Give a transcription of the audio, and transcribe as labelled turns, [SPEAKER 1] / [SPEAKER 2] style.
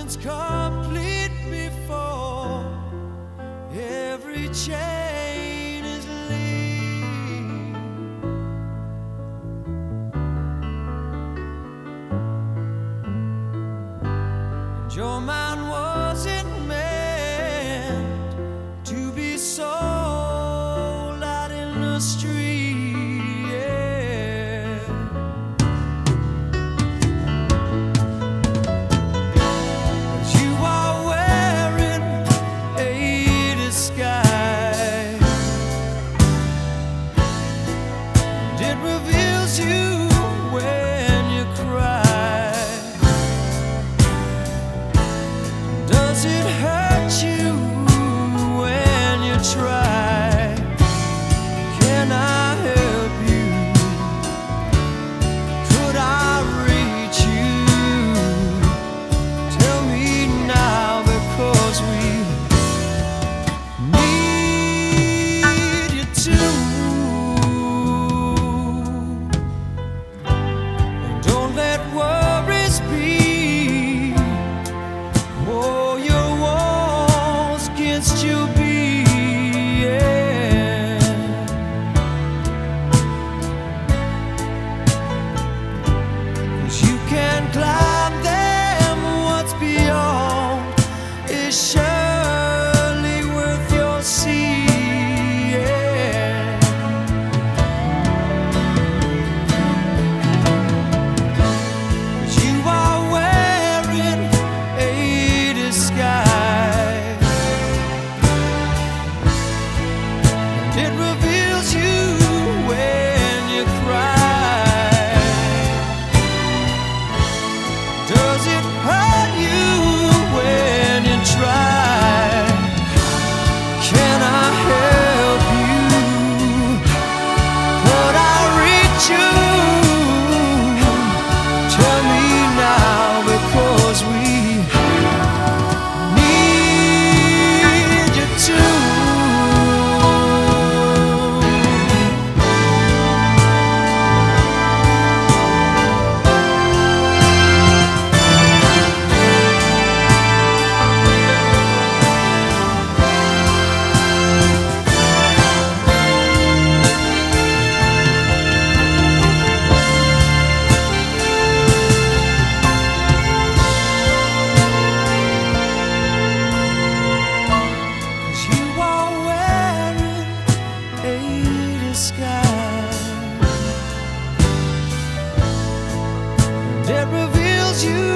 [SPEAKER 1] illusion's complete before every chain is lean. And your mind wasn't meant to be sold out in the street. It reveals you when you cry. Does it hurt you when you try? Can I help you? Could I reach you? Tell me now, because we need you to. Worries be, oh, your walls against you be, yeah. 'Cause you can climb them, what's beyond is surely worth your sea. It reveals you when you cry. Does it hurt you when you try? Can I help you? Could I reach you? Tell me now, because we need you to. It reveals you